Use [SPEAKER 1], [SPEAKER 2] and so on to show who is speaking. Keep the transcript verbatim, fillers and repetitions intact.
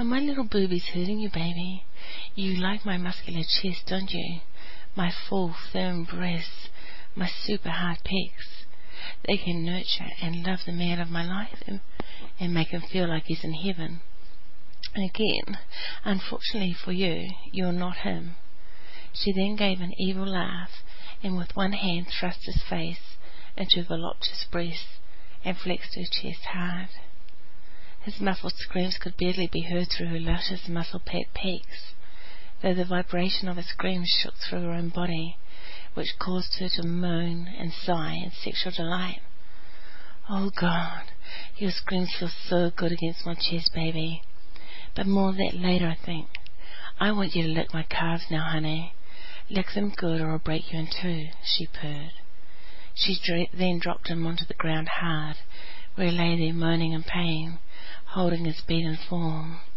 [SPEAKER 1] Are my little boobies hurting you, baby? You like my muscular chest, don't you? My full, firm breasts, my super hard pecs. They can nurture and love the man of my life and, and make him feel like he's in heaven. Again, unfortunately for you, you're not him. She then gave an evil laugh, and with one hand thrust his face into voluptuous breasts and flexed her chest hard. His muffled screams could barely be heard through her luscious muscle-packed pecs, though the vibration of his screams shook through her own body, which caused her to moan and sigh in sexual delight. Oh God, your screams feel so good against my chest, baby. But more of that later, I think. I want you to lick my calves now, honey. Lick them good or I'll break you in two, she purred. She dra- then dropped him onto the ground hard, where he lay there moaning in pain, holding his beaten form.